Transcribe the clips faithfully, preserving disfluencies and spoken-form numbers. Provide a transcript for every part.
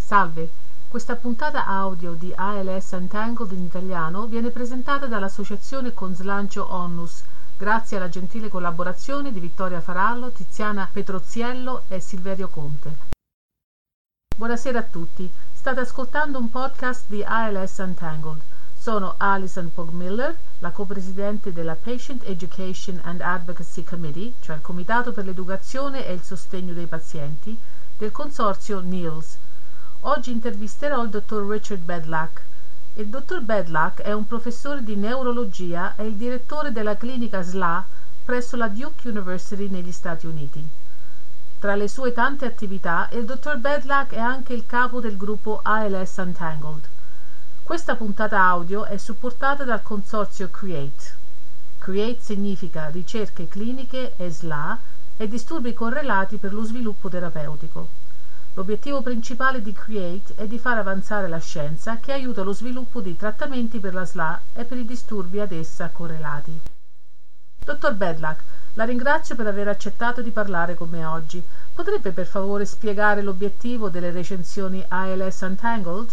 Salve, questa puntata audio di A L S Untangled in italiano viene presentata dall'associazione con slancio Onlus, grazie alla gentile collaborazione di Vittoria Farallo, Tiziana Petroziello e Silverio Conte. Buonasera a tutti, state ascoltando un podcast di A L S Untangled. Sono Alison Pogmiller, la copresidente della Patient Education and Advocacy Committee, cioè il Comitato per l'Educazione e il Sostegno dei Pazienti, del consorzio N I L S. Oggi intervisterò il dottor Richard Bedlack. Il dottor Bedlack è un professore di neurologia e il direttore della clinica S L A presso la Duke University negli Stati Uniti. Tra le sue tante attività, il dottor Bedlack è anche il capo del gruppo A L S Untangled. Questa puntata audio è supportata dal consorzio CREATE. CREATE significa ricerche cliniche e S L A e disturbi correlati per lo sviluppo terapeutico. L'obiettivo principale di CREATE è di far avanzare la scienza che aiuta lo sviluppo di trattamenti per la S L A e per i disturbi ad essa correlati. dottor Bedlack, la ringrazio per aver accettato di parlare con me oggi. Potrebbe per favore spiegare l'obiettivo delle recensioni A L S Untangled?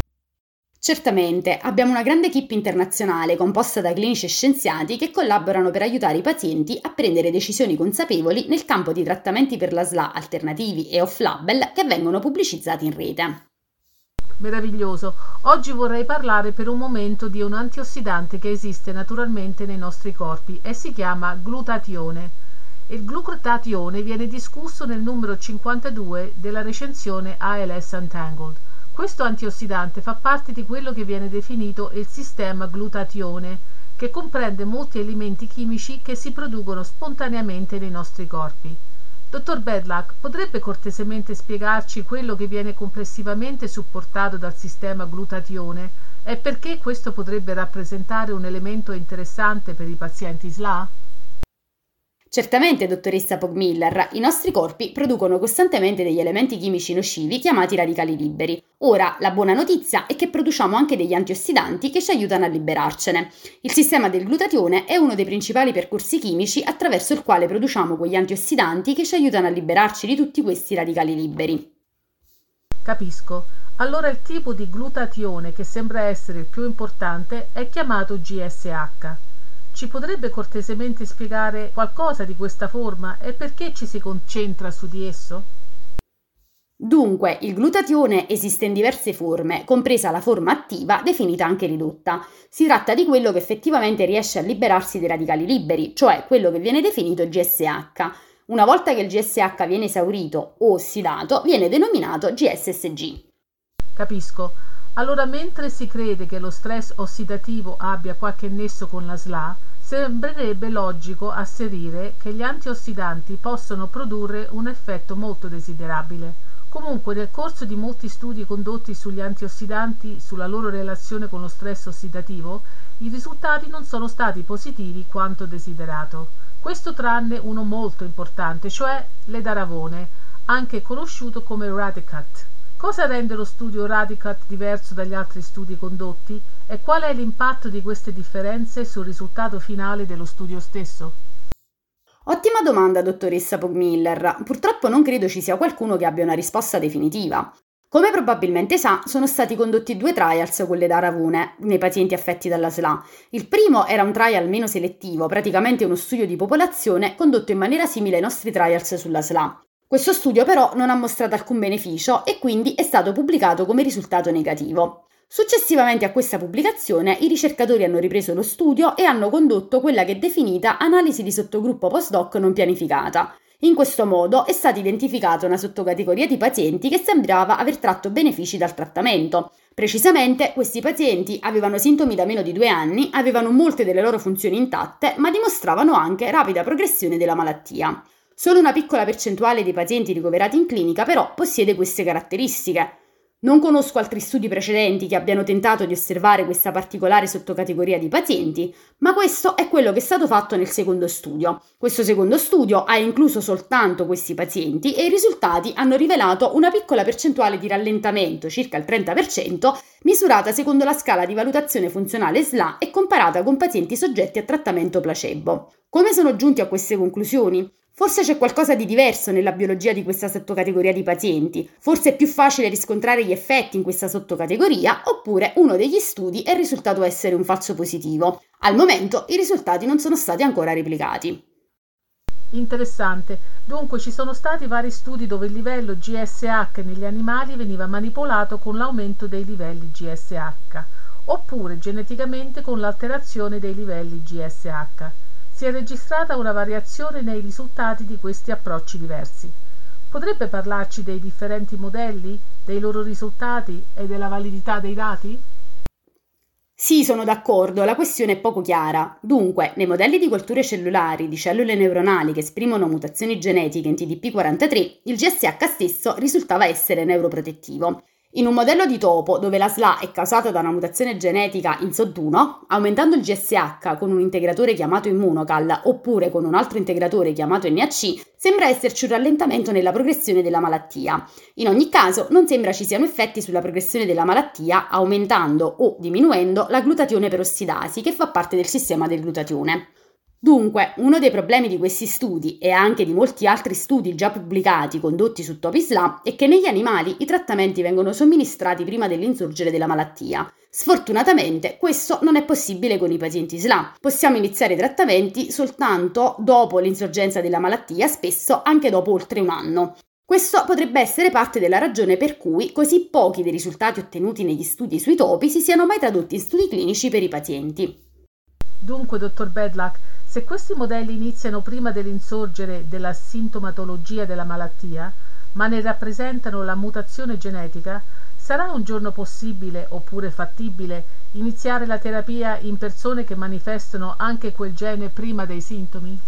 Certamente, abbiamo una grande equipe internazionale composta da clinici e scienziati che collaborano per aiutare i pazienti a prendere decisioni consapevoli nel campo di trattamenti per la S L A alternativi e off-label che vengono pubblicizzati in rete. Meraviglioso. Oggi vorrei parlare per un momento di un antiossidante che esiste naturalmente nei nostri corpi e si chiama glutatione. Il glutatione viene discusso nel numero cinquantadue della recensione A L S Untangled. Questo antiossidante fa parte di quello che viene definito il sistema glutatione, che comprende molti elementi chimici che si producono spontaneamente nei nostri corpi. dottor Bedlack, potrebbe cortesemente spiegarci quello che viene complessivamente supportato dal sistema glutatione e perché questo potrebbe rappresentare un elemento interessante per i pazienti S L A? Certamente, dottoressa Pogmiller, i nostri corpi producono costantemente degli elementi chimici nocivi chiamati radicali liberi. Ora, la buona notizia è che produciamo anche degli antiossidanti che ci aiutano a liberarcene. Il sistema del glutatione è uno dei principali percorsi chimici attraverso il quale produciamo quegli antiossidanti che ci aiutano a liberarci di tutti questi radicali liberi. Capisco. Allora il tipo di glutatione che sembra essere il più importante è chiamato G S H. Ci potrebbe cortesemente spiegare qualcosa di questa forma e perché ci si concentra su di esso? Dunque, il glutatione esiste in diverse forme, compresa la forma attiva, definita anche ridotta. Si tratta di quello che effettivamente riesce a liberarsi dei radicali liberi, cioè quello che viene definito G S H. Una volta che il G S H viene esaurito o ossidato, viene denominato G S S G. Capisco. Allora, mentre si crede che lo stress ossidativo abbia qualche nesso con la S L A, sembrerebbe logico asserire che gli antiossidanti possono produrre un effetto molto desiderabile. Comunque, nel corso di molti studi condotti sugli antiossidanti sulla loro relazione con lo stress ossidativo, i risultati non sono stati positivi quanto desiderato. Questo tranne uno molto importante, cioè l'edaravone, anche conosciuto come Radicat. Cosa rende lo studio Radicat diverso dagli altri studi condotti e qual è l'impatto di queste differenze sul risultato finale dello studio stesso? Ottima domanda, dottoressa Pogmiller. Purtroppo non credo ci sia qualcuno che abbia una risposta definitiva. Come probabilmente sa, sono stati condotti due trials con l'edaravone nei pazienti affetti dalla S L A. Il primo era un trial meno selettivo, praticamente uno studio di popolazione condotto in maniera simile ai nostri trials sulla S L A. Questo studio però non ha mostrato alcun beneficio e quindi è stato pubblicato come risultato negativo. Successivamente a questa pubblicazione i ricercatori hanno ripreso lo studio e hanno condotto quella che è definita analisi di sottogruppo post-hoc non pianificata. In questo modo è stata identificata una sottocategoria di pazienti che sembrava aver tratto benefici dal trattamento. Precisamente, questi pazienti avevano sintomi da meno di due anni, avevano molte delle loro funzioni intatte, ma dimostravano anche rapida progressione della malattia. Solo una piccola percentuale dei pazienti ricoverati in clinica però possiede queste caratteristiche. Non conosco altri studi precedenti che abbiano tentato di osservare questa particolare sottocategoria di pazienti, ma questo è quello che è stato fatto nel secondo studio. Questo secondo studio ha incluso soltanto questi pazienti e i risultati hanno rivelato una piccola percentuale di rallentamento, circa il trenta per cento, misurata secondo la scala di valutazione funzionale S L A e comparata con pazienti soggetti a trattamento placebo. Come sono giunti a queste conclusioni? Forse c'è qualcosa di diverso nella biologia di questa sottocategoria di pazienti, forse è più facile riscontrare gli effetti in questa sottocategoria, oppure uno degli studi è risultato essere un falso positivo. Al momento i risultati non sono stati ancora replicati. Interessante. Dunque ci sono stati vari studi dove il livello G S H negli animali veniva manipolato con l'aumento dei livelli G S H, oppure geneticamente con l'alterazione dei livelli G S H. Si è registrata una variazione nei risultati di questi approcci diversi. Potrebbe parlarci dei differenti modelli, dei loro risultati e della validità dei dati? Sì, sono d'accordo, la questione è poco chiara. Dunque, nei modelli di colture cellulari di cellule neuronali che esprimono mutazioni genetiche in T D P quarantatré, il G S H stesso risultava essere neuroprotettivo. In un modello di topo, dove la S L A è causata da una mutazione genetica in S O D uno, aumentando il G S H con un integratore chiamato Immunocal oppure con un altro integratore chiamato N A C, sembra esserci un rallentamento nella progressione della malattia. In ogni caso, non sembra ci siano effetti sulla progressione della malattia aumentando o diminuendo la glutatione perossidasi, che fa parte del sistema del glutatione. Dunque, uno dei problemi di questi studi e anche di molti altri studi già pubblicati condotti su topi S L A è che negli animali i trattamenti vengono somministrati prima dell'insorgere della malattia. Sfortunatamente questo non è possibile con i pazienti S L A. Possiamo iniziare i trattamenti soltanto dopo l'insorgenza della malattia, spesso anche dopo oltre un anno. Questo potrebbe essere parte della ragione per cui così pochi dei risultati ottenuti negli studi sui topi si siano mai tradotti in studi clinici per i pazienti. Dunque, dottor Bedlach, se questi modelli iniziano prima dell'insorgere della sintomatologia della malattia, ma ne rappresentano la mutazione genetica, sarà un giorno possibile oppure fattibile iniziare la terapia in persone che manifestano anche quel gene prima dei sintomi?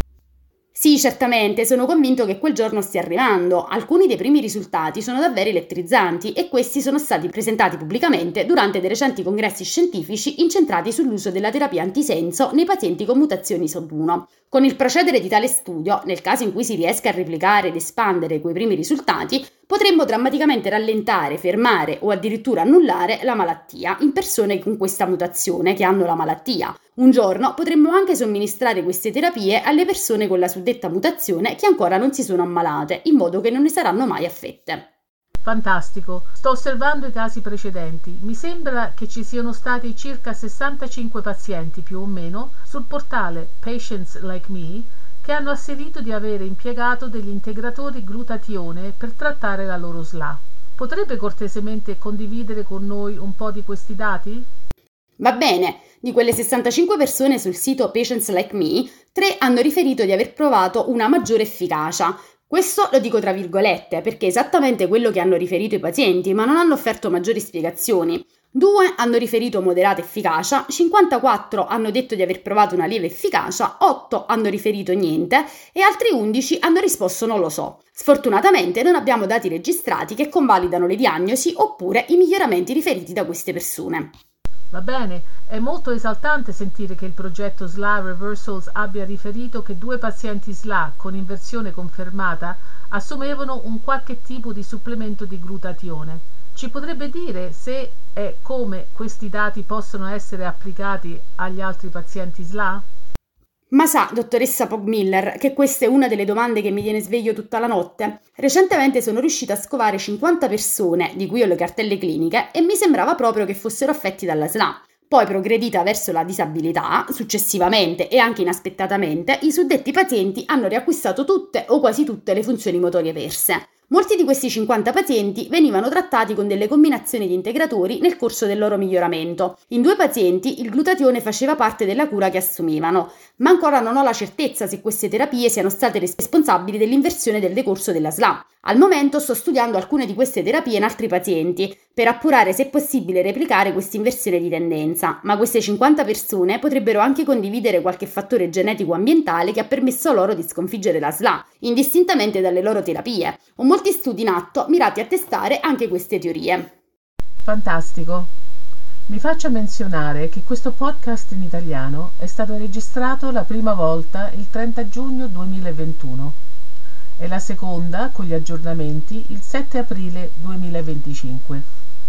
Sì, certamente, sono convinto che quel giorno stia arrivando. Alcuni dei primi risultati sono davvero elettριzzanti e questi sono stati presentati pubblicamente durante dei recenti congressi scientifici incentrati sull'uso della terapia antisenso nei pazienti con mutazioni S O D uno. Con il procedere di tale studio, nel caso in cui si riesca a replicare ed espandere quei primi risultati, potremmo drammaticamente rallentare, fermare o addirittura annullare la malattia in persone con questa mutazione che hanno la malattia. Un giorno potremmo anche somministrare queste terapie alle persone con la suddetta mutazione che ancora non si sono ammalate, in modo che non ne saranno mai affette. Fantastico, sto osservando i casi precedenti. Mi sembra che ci siano stati circa sessantacinque pazienti più o meno sul portale Patients Like Me che hanno asserito di avere impiegato degli integratori glutatione per trattare la loro S L A. Potrebbe cortesemente condividere con noi un po' di questi dati? Va bene, di quelle sessantacinque persone sul sito Patients Like Me, tre hanno riferito di aver provato una maggiore efficacia. Questo lo dico tra virgolette perché è esattamente quello che hanno riferito i pazienti, ma non hanno offerto maggiori spiegazioni. Due hanno riferito moderata efficacia, cinquantaquattro hanno detto di aver provato una lieve efficacia, otto hanno riferito niente e altri undici hanno risposto non lo so. Sfortunatamente non abbiamo dati registrati che convalidano le diagnosi oppure i miglioramenti riferiti da queste persone. Va bene, è molto esaltante sentire che il progetto S L A Reversals abbia riferito che due pazienti S L A con inversione confermata assumevano un qualche tipo di supplemento di glutatione. Ci potrebbe dire se e come questi dati possono essere applicati agli altri pazienti S L A? Ma sa, dottoressa Pogmiller, che questa è una delle domande che mi tiene sveglio tutta la notte? Recentemente sono riuscita a scovare cinquanta persone, di cui ho le cartelle cliniche, e mi sembrava proprio che fossero affetti dalla S L A. Poi, progredita verso la disabilità, successivamente e anche inaspettatamente, i suddetti pazienti hanno riacquistato tutte o quasi tutte le funzioni motorie perse. Molti di questi cinquanta pazienti venivano trattati con delle combinazioni di integratori nel corso del loro miglioramento. In due pazienti il glutatione faceva parte della cura che assumevano, ma ancora non ho la certezza se queste terapie siano state responsabili dell'inversione del decorso della S L A. Al momento sto studiando alcune di queste terapie in altri pazienti per appurare se è possibile replicare questa inversione di tendenza, ma queste cinquanta persone potrebbero anche condividere qualche fattore genetico ambientale che ha permesso loro di sconfiggere la S L A, indistintamente dalle loro terapie. Ho molti studi in atto mirati a testare anche queste teorie. Fantastico! Mi faccia menzionare che questo podcast in italiano è stato registrato la prima volta il trenta giugno duemilaventuno e la seconda, con gli aggiornamenti, il sette aprile duemilaventicinque.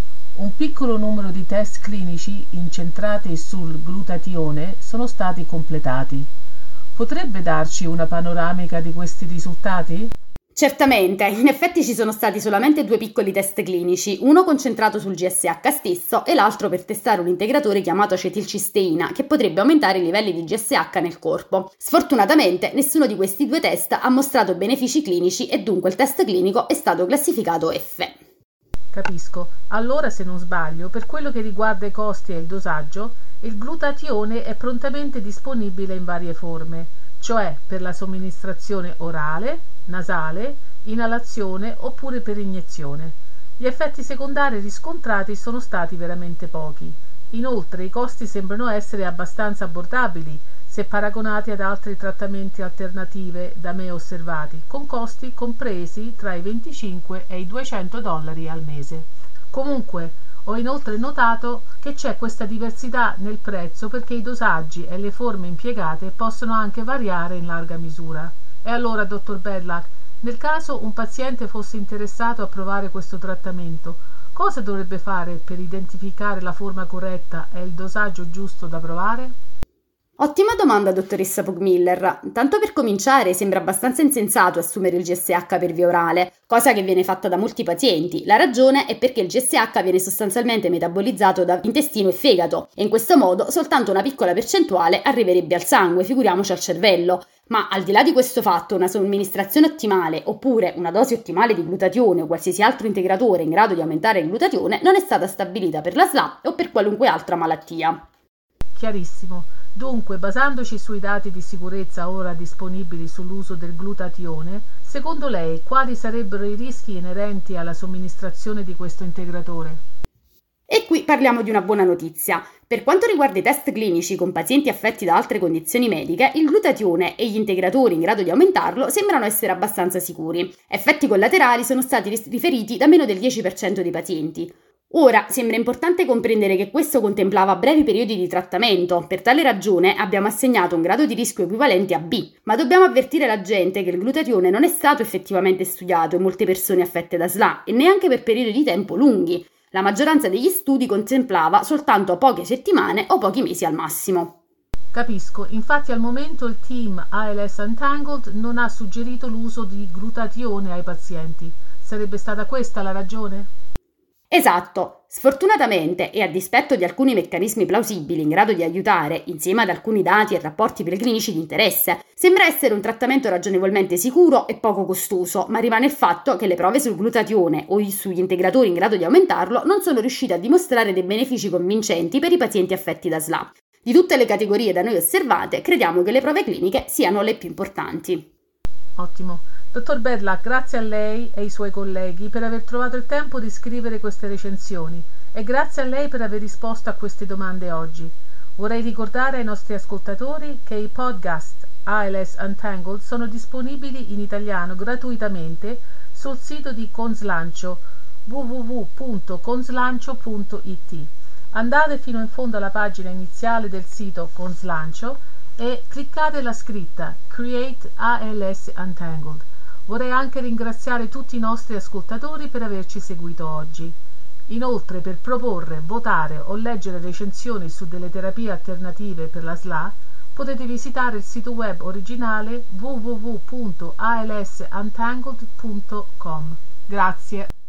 Un piccolo numero di test clinici incentrati sul glutatione sono stati completati. Potrebbe darci una panoramica di questi risultati? Certamente, in effetti ci sono stati solamente due piccoli test clinici, uno concentrato sul G S H stesso e l'altro per testare un integratore chiamato acetilcisteina che potrebbe aumentare i livelli di G S H nel corpo. Sfortunatamente nessuno di questi due test ha mostrato benefici clinici e dunque il test clinico è stato classificato F. Capisco. Allora, se non sbaglio, per quello che riguarda i costi e il dosaggio, il glutatione è prontamente disponibile in varie forme, cioè per la somministrazione orale, nasale, inalazione oppure per iniezione. Gli effetti secondari riscontrati sono stati veramente pochi. Inoltre i costi sembrano essere abbastanza abbordabili se paragonati ad altri trattamenti alternative da me osservati, con costi compresi tra i venticinque e i duecento dollari al mese. Comunque, ho inoltre notato che c'è questa diversità nel prezzo perché i dosaggi e le forme impiegate possono anche variare in larga misura. E allora, dottor Bedlach, nel caso un paziente fosse interessato a provare questo trattamento, cosa dovrebbe fare per identificare la forma corretta e il dosaggio giusto da provare? Ottima domanda, dottoressa Pugmiller. Tanto per cominciare, sembra abbastanza insensato assumere il G S H per via orale, cosa che viene fatta da molti pazienti. La ragione è perché il G S H viene sostanzialmente metabolizzato da intestino e fegato e in questo modo soltanto una piccola percentuale arriverebbe al sangue, figuriamoci al cervello. Ma al di là di questo fatto, una somministrazione ottimale oppure una dose ottimale di glutatione o qualsiasi altro integratore in grado di aumentare il glutatione non è stata stabilita per la S L A o per qualunque altra malattia. Chiarissimo. Dunque, basandoci sui dati di sicurezza ora disponibili sull'uso del glutatione, secondo lei quali sarebbero i rischi inerenti alla somministrazione di questo integratore? E qui parliamo di una buona notizia. Per quanto riguarda i test clinici con pazienti affetti da altre condizioni mediche, il glutatione e gli integratori in grado di aumentarlo sembrano essere abbastanza sicuri. Effetti collaterali sono stati riferiti da meno del dieci per cento dei pazienti. Ora, sembra importante comprendere che questo contemplava brevi periodi di trattamento, per tale ragione abbiamo assegnato un grado di rischio equivalente a B, ma dobbiamo avvertire la gente che il glutatione non è stato effettivamente studiato in molte persone affette da S L A e neanche per periodi di tempo lunghi. La maggioranza degli studi contemplava soltanto poche settimane o pochi mesi al massimo. Capisco, infatti al momento il team A L S Untangled non ha suggerito l'uso di glutatione ai pazienti. Sarebbe stata questa la ragione? Esatto. Sfortunatamente, e a dispetto di alcuni meccanismi plausibili in grado di aiutare, insieme ad alcuni dati e rapporti preclinici di interesse, sembra essere un trattamento ragionevolmente sicuro e poco costoso, ma rimane il fatto che le prove sul glutatione o sugli integratori in grado di aumentarlo non sono riuscite a dimostrare dei benefici convincenti per i pazienti affetti da S L A. Di tutte le categorie da noi osservate, crediamo che le prove cliniche siano le più importanti. Ottimo. Dottor Bedlach, grazie a lei e ai suoi colleghi per aver trovato il tempo di scrivere queste recensioni e grazie a lei per aver risposto a queste domande oggi. Vorrei ricordare ai nostri ascoltatori che i podcast A L S Untangled sono disponibili in italiano gratuitamente sul sito di Conslancio w w w punto conslancio punto i t. Andate fino in fondo alla pagina iniziale del sito Conslancio e cliccate la scritta Create A L S Untangled. Vorrei anche ringraziare tutti i nostri ascoltatori per averci seguito oggi. Inoltre, per proporre, votare o leggere recensioni su delle terapie alternative per la S L A, potete visitare il sito web originale w w w punto a l s untangled punto com. Grazie.